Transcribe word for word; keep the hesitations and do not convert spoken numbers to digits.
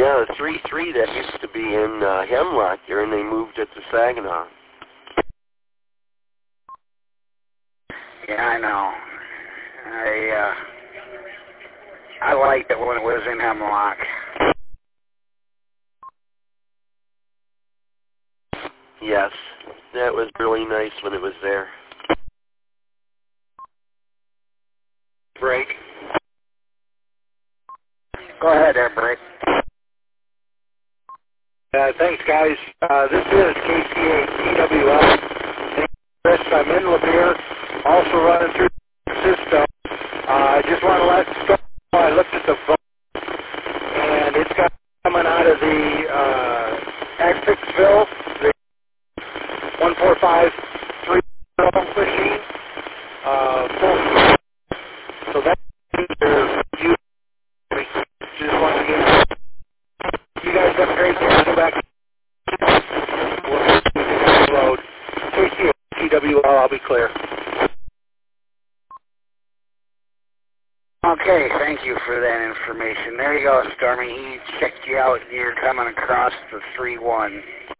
Yeah, the three three that used to be in uh, Hemlock there, and they moved it to Saginaw. Yeah, I know. I uh, I liked it when it was in Hemlock. Yes, that was really nice when it was there. Break. Go ahead there, Break. Uh, thanks, guys. Uh, this is K C A T W L. Chris, I'm in Lapeer, also running through the system. Uh, I just want to let you know, I looked at the phone, and it's got coming out of the uh, Axfixville, the one four five three machine. Uh, full. So that's you. Just wanted to get you guys have a great day. Go back. Load. K C A T W L, I'll be clear. Okay, thank you for that information. There you go, Stormy. He checked you out. You're coming across the three one.